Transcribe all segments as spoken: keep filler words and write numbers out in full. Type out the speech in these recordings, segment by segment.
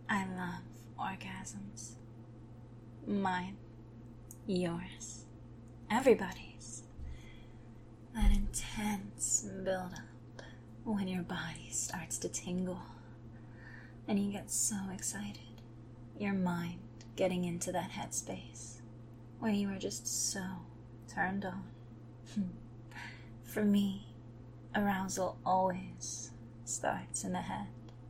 I love orgasms. Mine, yours, everybody's. That intense build-up when your body starts to tingle and you get so excited. Your mind getting into that headspace where you are just so turned on. For me, arousal always starts in the head.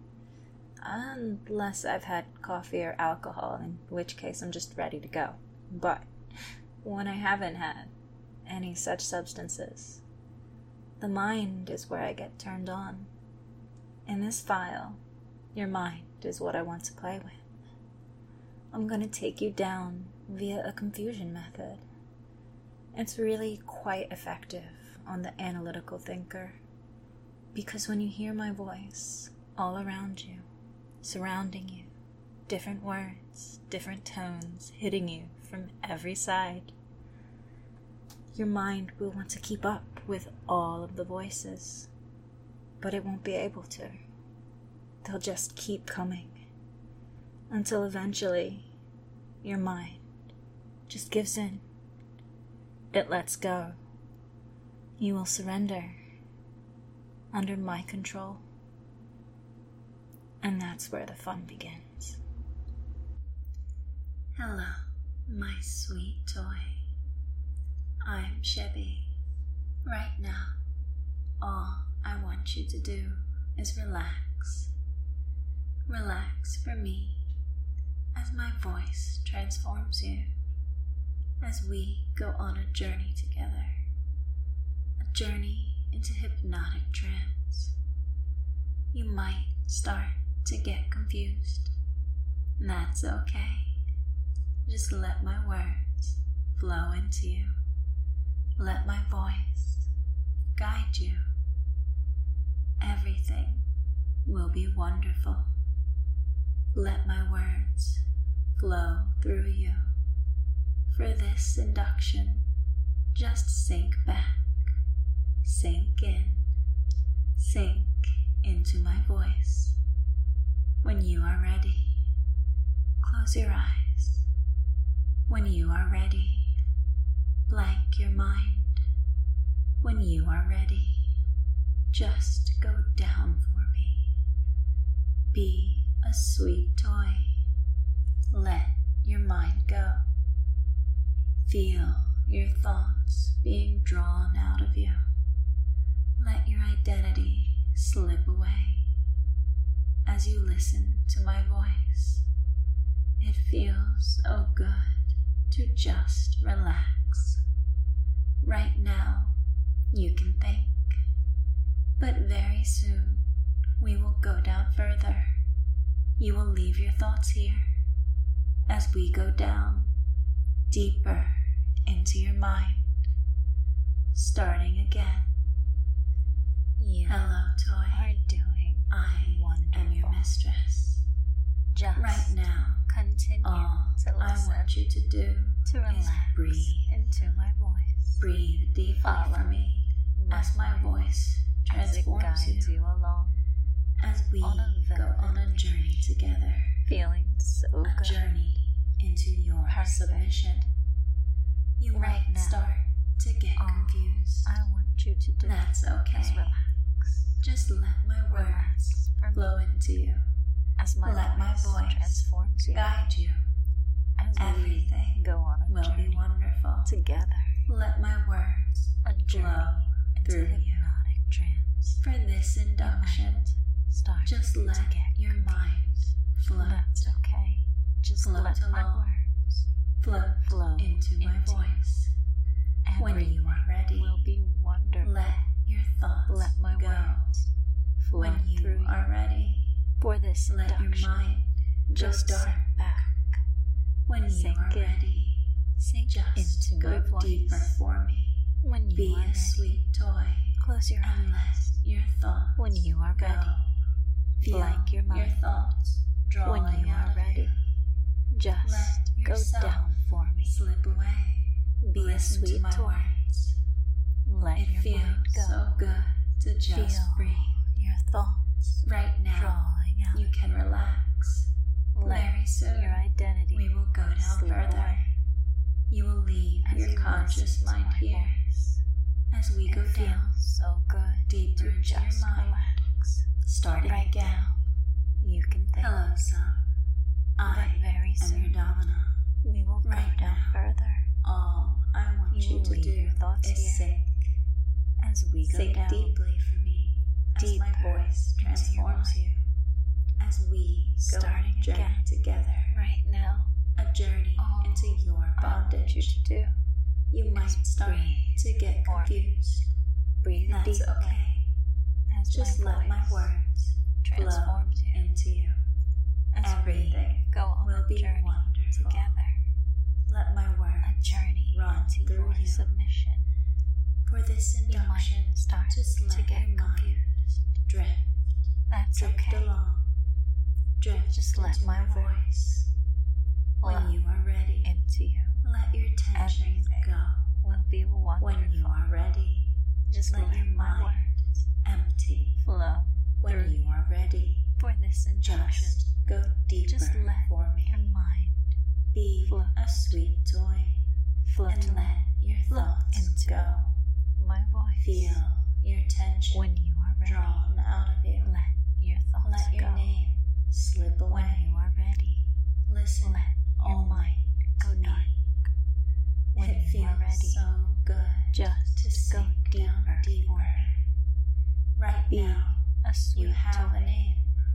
Unless I've had coffee or alcohol, in which case I'm just ready to go. But when I haven't had any such substances, the mind is where I get turned on. In this file, your mind is what I want to play with. I'm going to take you down via a confusion method. It's really quite effective on the analytical thinker, because when you hear my voice all around you, surrounding you, different words, different tones hitting you from every side, your mind will want to keep up with all of the voices, but it won't be able to. They'll just keep coming until eventually your mind just gives in. It lets go. You will surrender under my control. And that's where the fun begins. Hello, my sweet toy. I'm Chevy. Right now, all I want you to do is relax. Relax for me as my voice transforms you, as we go on a journey together, a journey into hypnotic trance. You might start to get confused. That's okay. Just let my words flow into you. Let my voice guide you. Everything will be wonderful. Let my words flow through you. For this induction, just sink back, sink in, sink into my voice. When you are ready, close your eyes. When you are ready, blank your mind. When you are ready, just go down for me. Be a sweet toy. Let your mind go. Feel your thoughts being drawn out of you. Let your identity slip away. As you listen to my voice, it feels so good to just relax. Right now, you can think, but very soon we will go down further. You will leave your thoughts here as we go down deeper into your mind, starting again. You Hello, toy. Are doing I wonderful. Am your mistress. Just right now, continue all to listen. I want you to do to relax. Breathe into my voice. Breathe deeply Follow for me as my voice transforms as it guides you, you along. As we on go on a journey together, feeling so a good. Journey into your Perfect. Submission. You right might now, start to get all confused. I want you to do that's okay. Just relax. Just let my words flow into you. As my let my voice transforms you. Guide you. As everything go on a will journey be wonderful together. Let my words a flow through hypnotic you. Trance. For this induction, start just let to get your mind float. That's okay. Just float let along. My words float, flow into, into my voice. When you are ready, will be wonderful. Let your thoughts let my go. Words flow when you through are ready, for this let induction, your mind just start back. When you sink are in. Ready, sink just into go my deeper voice. For me. When you be are a ready. Sweet toy. Close your and eyes. Let your thoughts when you are go. Ready. Feel blank your mind. Your thoughts drawing when you are ready. You. Just let go down for me. Slip away. Be Listen a sweet to toy. Words. Let it your feels mind go. So good to just Feel breathe. Your thoughts right now. Drawing out. You can relax. You will leave as your you conscious listen to mind my here voice. as we go It down feels so good deeper to into your just mind. relax. Starting Right again. now, you can think. Hello, son. I But very am soon, your Davana. we will Right go down now. further. All I want You you, will to leave do your thoughts is here sink. As we go Sink down deeply for me as deeper my voice into your transforms mind. you. As we go Starting on a journey again. together. right now, A journey all into your I want you bondage. to do You might is start breathe to get more. confused. breathe That's deeply okay. as Just my let my voice words flow transforms you. into you. As Everything we go on will a be journey wonderful. together, Let my a words journey run into through your you. submission. For this You induction, might start just let to get your mind confused. drift, That's drift okay. along, drift Just let into my my voice. When flow you are ready, into you. let your tension Everything go. will be wonderful. When you are ready, Just let let your my mind words empty. flow When through you are ready, for this induction. just go deeper Just let for me. your mind Be float. a sweet toy float and let your Look thoughts into go. my voice. Feel your tension When you are ready, drawn out of you. let your thoughts Let your go. name slip When away. you are ready, Listen let your only mind go to me. dark. When It you feels are ready, so good just to go sink deeper, down deeper. for me. Right Be now, a sweet you have toy a name.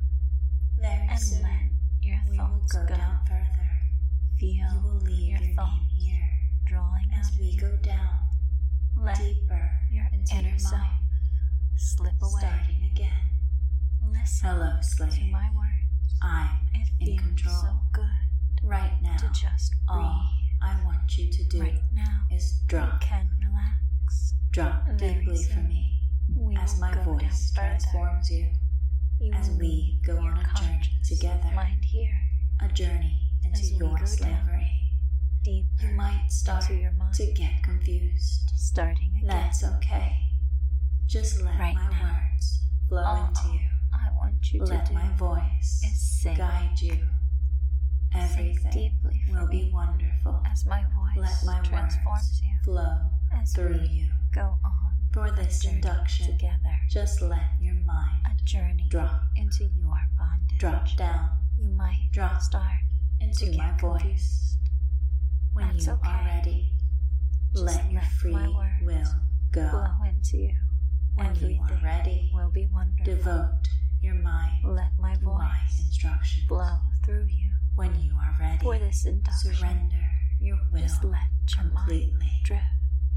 Very and soon, let your we will thoughts go go. down further. Feel You will leave your your, thoughts name here drawing as out we of you. go down Let deeper your into inner your self mind. slip away. Starting again. Listen Hello, slave. to my words. I'm It in feels control. so good Right now, to just breathe. all I want you to do Right now, is you drop, can relax. drop Very deeply for soon, me We as will my go down voice further. transforms you. You as will we leave go your on a journey conscious together. Mind here, A journey into As we your go down slavery. deeper You might start into your mind. to get confused. Starting again. That's okay. Just let Right my now. words flow All into you. I want you Let to do my voice is sing. guide you. Sink Everything deeply for will be me wonderful. as my voice Let my transforms words you. flow As through we you. go on For a this journey induction, together, just let your mind a journey drop, into your bondage. drop down You might Drop start into to my get voice. confused. When That's you okay. are ready, Just let your let free my words will go. Flow into you. When you are Everything ready, will be wonderful. devote your mind Let my to my voice instructions. flow through you. When you are ready, For this induction, surrender your will just let your mind completely. drift.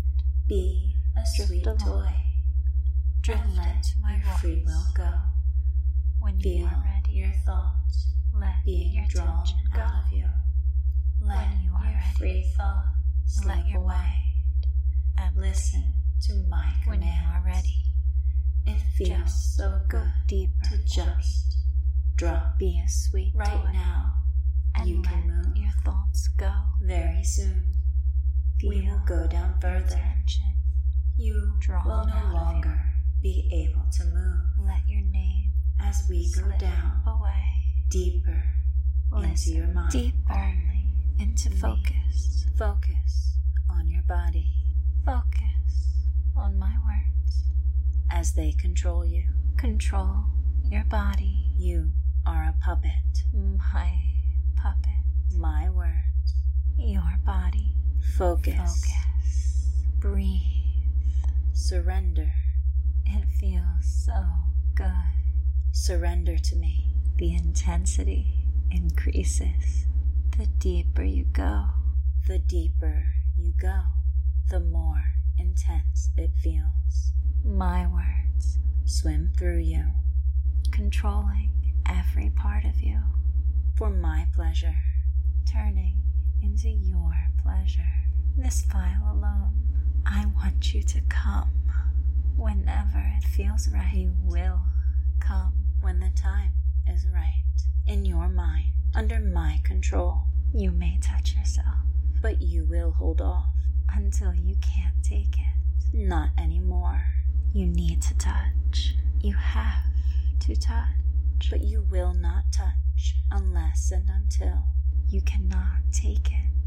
Be a Drift sweet along. toy Drift and let into my your voice. free will go. When you Feel are ready, your thoughts let being your drawn attention go. out of you. Let When you are your ready, free thoughts slip let your away. And Listen to my when you commands. are ready, It feels just so go good deeper. to just drop. Be a sweet Right toy now, and you let can move. your thoughts go. Very soon, we Feel will go down your further. tension. You drawn will no out of you. longer be able to move Let your name as we go slip down away. deeper into Listen your mind. deeper only into Me. focus. Focus on your body Focus on my words. as they control you. Control your body. You are a puppet. My puppet. My words. Your body. Focus. Focus. Breathe. Surrender. It feels so good. Surrender to me. The intensity increases the deeper you go. The deeper you go, the more intense it feels. My words Swim through you controlling every part of you, for my pleasure. turning into your pleasure. This file alone, I want you to come whenever it feels right. You will come. When the time is right, in your mind, under my control, You may touch yourself but you will hold off. until you can't take it. Not anymore. You need to touch. You have to touch. But you will not touch unless and until You cannot take it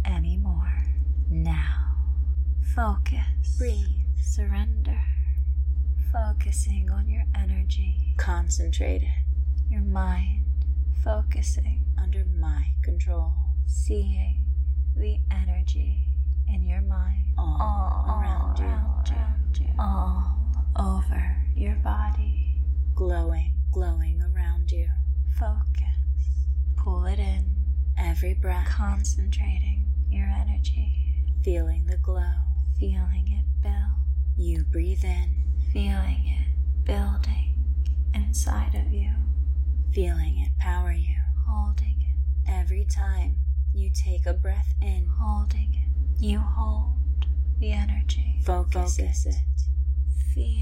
anymore. Now, focus. Breathe. Surrender. Focusing on your energy. Concentrated. Your mind focusing. Under my control. Seeing the energy in your mind. All, all around, around you. you. you. All over your body. Glowing, glowing around you. Focus. Pull it in. Every breath. Concentrating your energy. Feeling the glow. Feeling it build. You breathe in. Feeling it building inside of you. Feeling it power you. Holding it. Every time you take a breath in. Holding it. You hold the energy. Focus, Focus it. it. Feel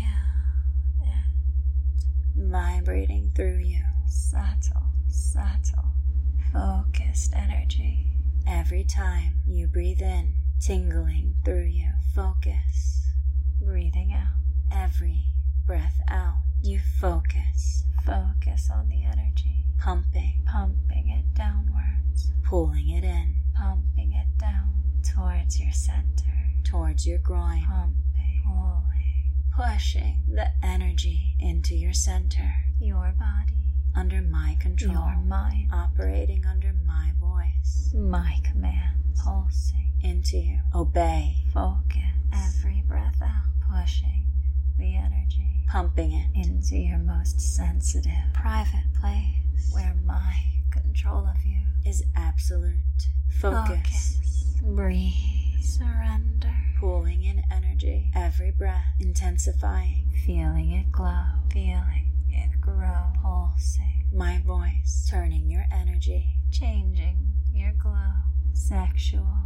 it. Vibrating through you. Subtle, subtle, focused energy. Every time you breathe in, tingling through you. Focus. Breathing out. Every breath out, you focus. Focus on the energy. Pumping. Pumping it downwards. Pulling it in. Pumping it down towards your center. Towards your groin. Pumping. Pulling. Pushing the energy into your center. Your body. Under my control. Your mind. Operating under my voice. My command. Pulsing. Into you. Obey. Focus. Every breath out. Pushing the energy. Pumping it. Into your most sensitive, private place. Where my control of you is absolute. Focus. Focus. Breathe. Surrender. Pulling in energy. Every breath. Intensifying. Feeling it glow. Feeling it grow. Pulsing. My voice. Turning your energy. Changing your glow. Sexual.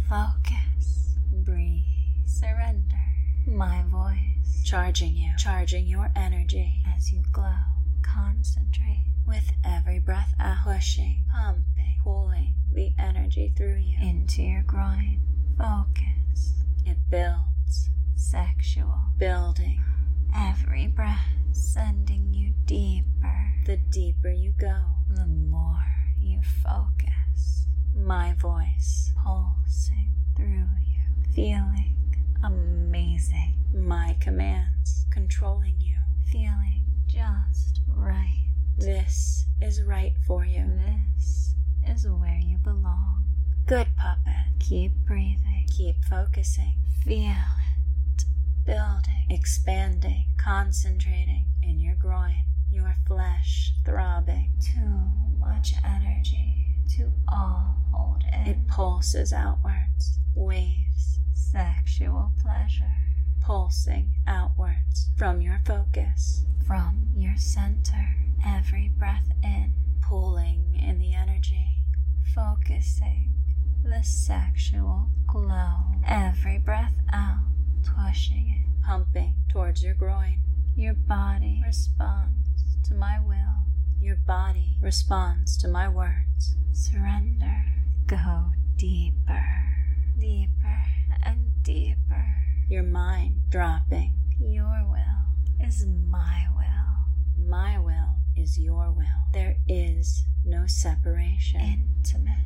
Focus. Breathe. Surrender. My voice. Charging you. Charging your energy. As you glow. Concentrate. With every breath out. Pushing. Pumping. Pulling the energy through you. Into your groin. Focus. It builds. Sexual. Building. Every breath sending you deeper. The deeper you go, the more you focus. My voice. Pulsing through you. Feeling amazing. My commands controlling you. Feeling just right. This is right for you. This is where you belong. Good puppet. Keep breathing. Keep focusing. Feel it. Building. Expanding. Concentrating in your groin. Your flesh throbbing. Too much energy to all hold in. It pulses outwards. Waves. Sexual pleasure. Pulsing outwards from your focus. From your center. Every breath in. Pulling in the energy. Focusing the sexual glow. Every breath out. Pushing it. Pumping towards your groin. Your body responds to my will. Your body responds to my words. Surrender. Go deeper. Deeper and deeper. Your mind dropping. Your will is my will. My will is your will. There is no separation. Intimate.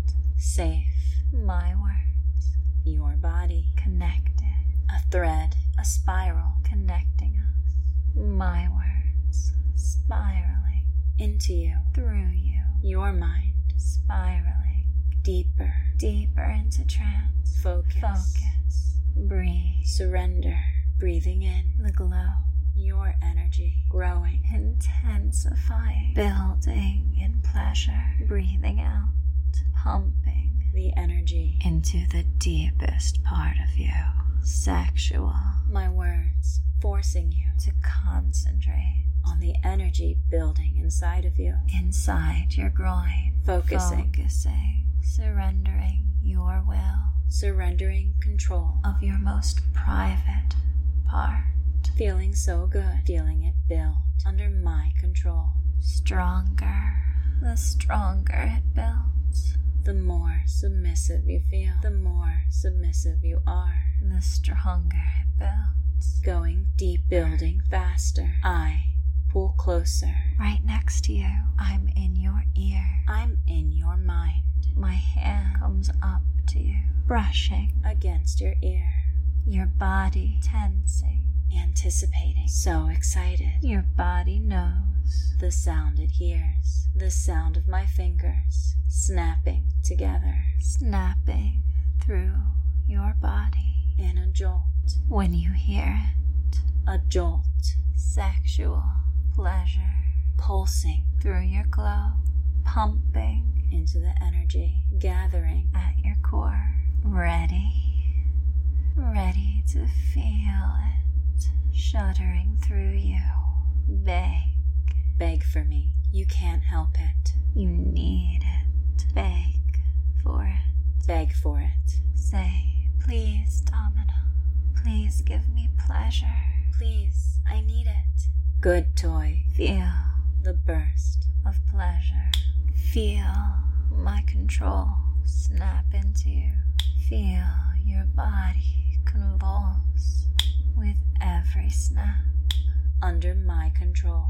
Safe. My words. Your body. Connected. A thread. A spiral. Connecting us. My words. Spiraling. Into you. Through you. Your mind. Spiraling. Deeper. Deeper into trance. Focus. Focus. Breathe. Surrender. Breathing in. The glow. Your energy. Growing. Intensifying. Building in pleasure. Breathing out. Pumping. The energy. Into the deepest part of you. Sexual. My words. Forcing you. To concentrate. On the energy building inside of you. Inside your groin. Focusing. Focusing. Surrendering your will. Surrendering control. Of your most private part. Feeling so good. Feeling it build. Under my control. Stronger. The stronger it builds. The more submissive you feel. The more submissive you are. The stronger it builds. Going deep. Building faster. I pull closer. Right next to you. I'm in your ear. I'm in your mind. My hand comes up to you, brushing against your ear, your body tensing, anticipating, so excited. Your body knows the sound it hears, the sound of my fingers snapping together, snapping through your body in a jolt. When you hear it, a jolt, sexual pleasure pulsing through your glow, pumping into the energy gathering at your core, ready, ready to feel it shuddering through you. Beg, beg for me. You can't help it. You need it. Beg for it. Beg for it. Say, please, Domino. Please give me pleasure. Please, I need it. Good toy. Feel the burst of pleasure. Feel my control snap into you. Feel your body convulse with every snap. Under my control.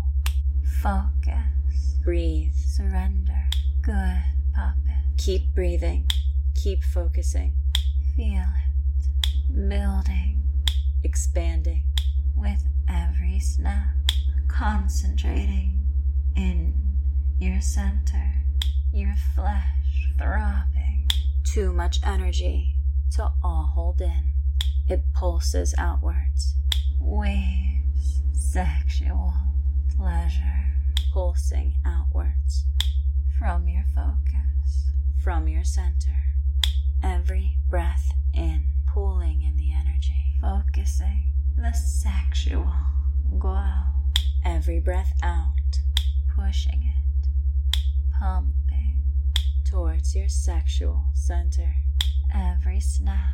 Focus. Breathe. Surrender. Good puppet. Keep breathing. Keep focusing. Feel it. Building. Expanding. With every snap. Concentrating in your center. Your flesh throbbing. Too much energy to all hold in. It pulses outwards. Waves. Sexual pleasure. Pulsing outwards. From your focus. From your center. Every breath in. Pulling in the energy. Focusing. The sexual glow. Every breath out. Pushing it. Pumping towards your sexual center. Every snap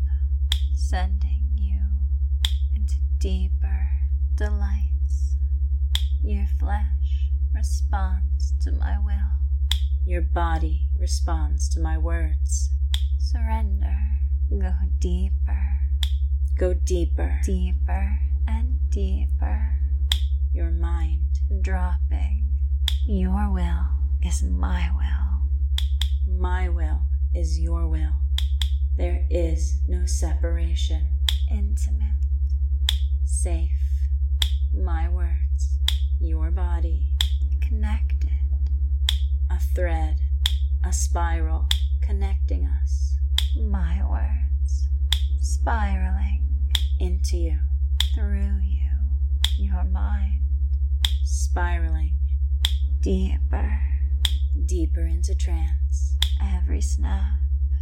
sending you into deeper delights. Your flesh responds to my will. Your body responds to my words. Surrender. Go deeper. Go deeper. Deeper and deeper. Your mind dropping. Your will is my will. My will is your will. There is no separation. Intimate. Safe. My words. Your body. Connected. A thread. A spiral connecting us. My words. Spiraling into you. Through you. Your mind. Spiraling. Deeper. Deeper into trance. Every snap.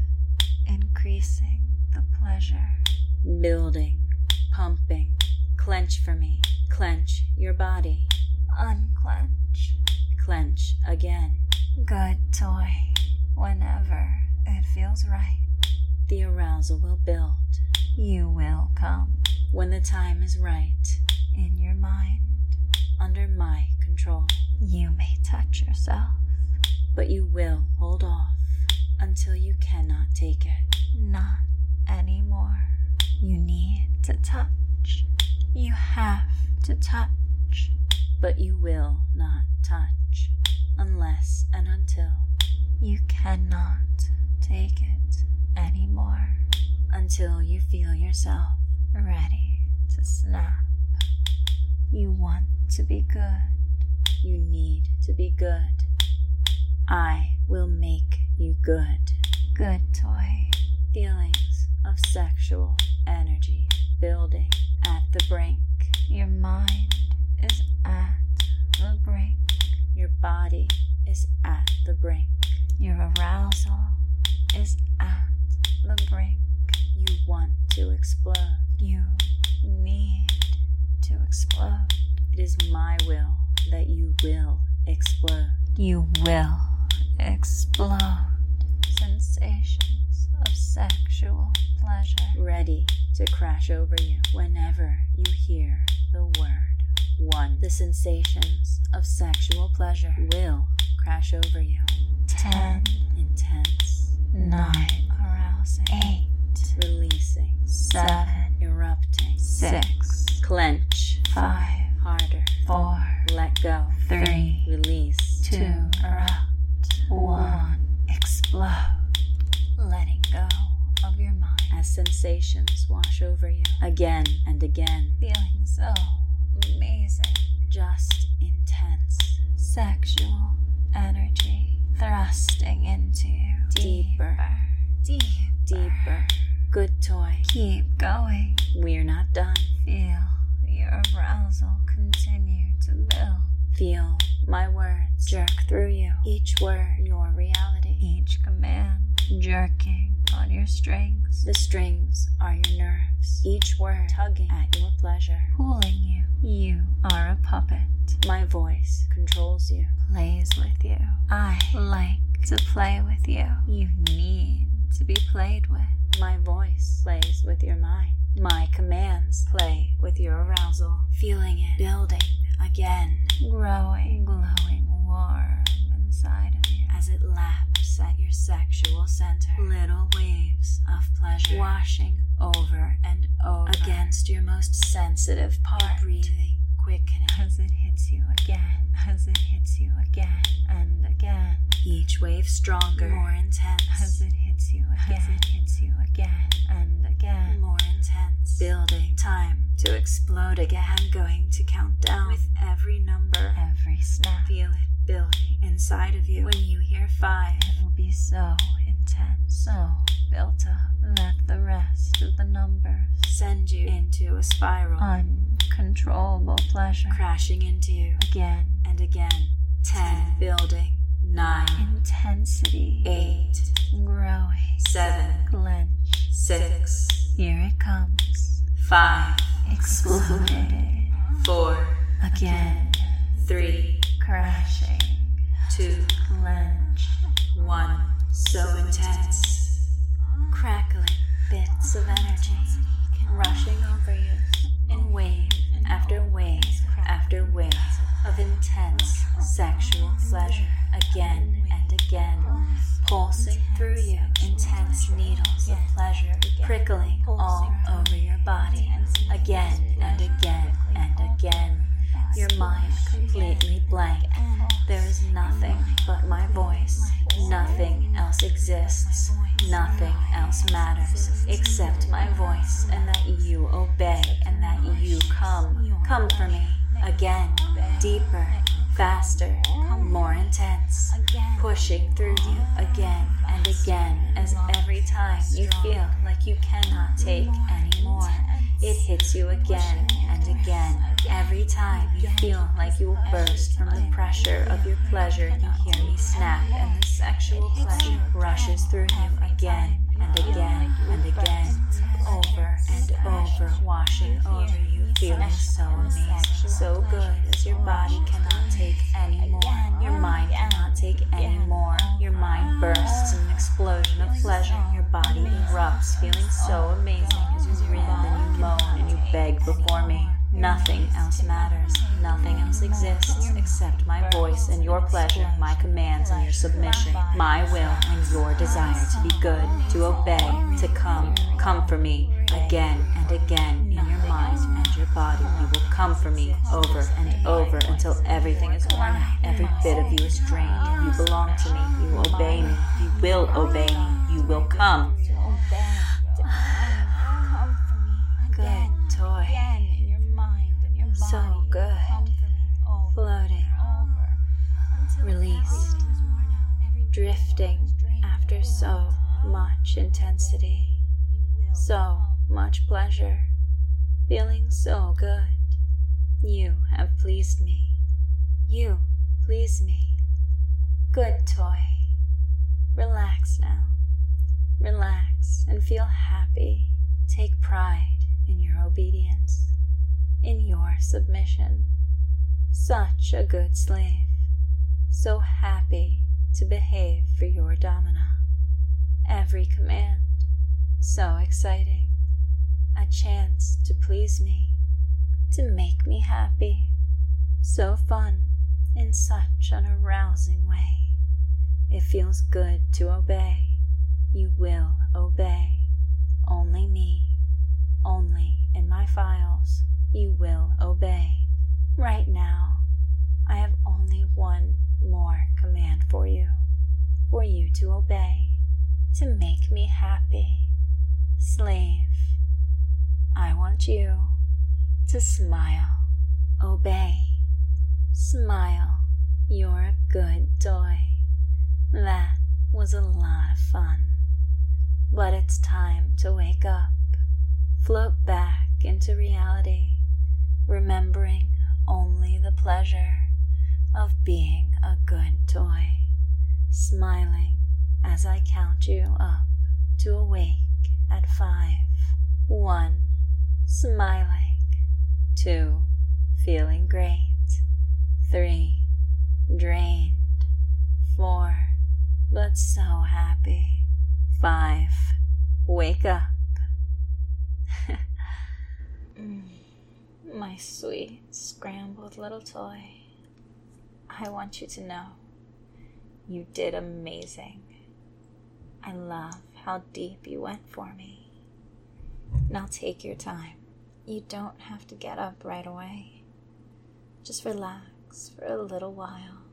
Increasing the pleasure. Building. Pumping. Clench for me. Clench your body. Unclench. Clench again. Good toy. Whenever it feels right. The arousal will build. You will come. When the time is right. In your mind. Under my control. You may touch yourself. But you will hold off. Until you cannot take it. Not anymore. You need to touch. You have to touch. But you will not touch. Unless and until you cannot take it anymore. Until you feel yourself ready to snap. You want to be good. You need to be good. I will make you good. Good toy. Feelings of sexual energy building at the brink. Your mind is at the brink. Your body is at the brink. Your arousal is at the brink. You want to explode. You need to explode. It is my will that you will explode. You will explode. Sensations of sexual pleasure ready to crash over you whenever you hear the word one. The sensations of sexual pleasure will crash over you. Ten. Intense. Nine. Arousing. Eight. Releasing. Seven. Erupting. Six. Clench. Five. Harder. Four. Let go. Three. Release. Two. Erupt. One. Explode. Letting go. sensations wash over you again and again, feeling so amazing, just intense. Sexual energy thrusting into you. Deeper, deeper, deeper. Good toy. Keep going. We're not done. Feel your arousal continue to build. Feel my words jerk through you. Each word, your reality. Each command jerking on your strings. The strings are your nerves. Each word tugging at your pleasure. Pulling you. You are a puppet. My voice controls you. Plays with you. I like to play with you. You need to be played with. My voice plays with your mind. My commands play with your arousal. Feeling it building again. Growing, glowing warm inside of you. As it laps at your sexual center. Little waves of pleasure washing over and over against your most sensitive part. Breathing, quickening. As it hits you again. As it hits you again and again. Each wave stronger, more intense. As it hits you again. As it hits you again and again. More intense. Building. Time to explode again. I'm going to count down with every number. Every snap. Feel it building inside of you. When you hear five, it will be so intense, so built up that the rest of the numbers send you into a spiral. Uncontrollable pleasure. Crashing into you. Again and again. Ten. Ten. Building. Nine. Intensity. Eight. Growing. Seven. Clench. Six. Here it comes. Five. Exploded. Four. Again. Three. Crashing. Two. Clench. One. So intense. Crackling bits of energy rushing over you in wave after wave after wave of intense sexual pleasure again and again, pulsing through you, intense needles of pleasure prickling all over your body again and again and again. Your mind completely blank. There is nothing but my voice. Nothing else exists. Nothing else matters except my voice, and that you obey, and that you come. Come for me. Again, deeper, faster, more intense, pushing through you again and again, as every time you feel like you cannot take any more, it hits you again and again. Every time you feel like you will burst from the pressure of your pleasure, you hear me snap, and the sexual pleasure rushes through you again and again and again, over and over, washing over you, feeling so amazing, so good, as your body cannot take any more. Your mind cannot take any more. Your mind bursts in an explosion of pleasure. Your body erupts, feeling so amazing as you grin and you moan and you beg before me. Nothing else matters. Nothing else exists except my voice and your pleasure, my commands and your submission, my will and your desire to be good, to obey, to come. Come for me again and again in your mind and your body. You will come for me over and over until everything is worn out, every bit of you is drained. You belong to me. You obey me. You will obey me. You will come. Good toy. So good. Floating. Released. Drifting after so much intensity. So much pleasure. Feeling so good. You have pleased me. You please me. Good toy. Relax now. Relax and feel happy. Take pride in your obedience, in your submission. Such a good slave. So happy to behave for your domina. Every command, so exciting. A chance to please me, to make me happy. So fun in such an arousing way. It feels good to obey. You will obey. Only me, only in my files, you will obey. Right now, I have only one more command for you, for you to obey, to make me happy. Slave want you to smile, obey, smile. You're a good toy. That was a lot of fun. But it's time to wake up, float back into reality, remembering only the pleasure of being a good toy, smiling as I count you up to awake at five. One, smiling. Two, feeling great. Three, drained. Four, but so happy. Five, wake up. mm, my sweet, scrambled little toy. I want you to know you did amazing. I love how deep you went for me. Now take your time. You don't have to get up right away. Just relax for a little while.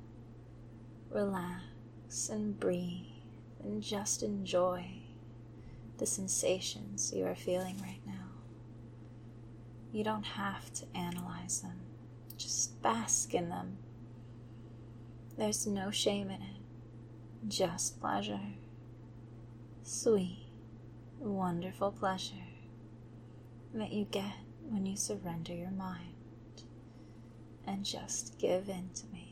Relax and breathe and just enjoy the sensations you are feeling right now. You don't have to analyze them. Just bask in them. There's no shame in it. Just pleasure. Sweet, wonderful pleasure that you get when you surrender your mind and just give in to me.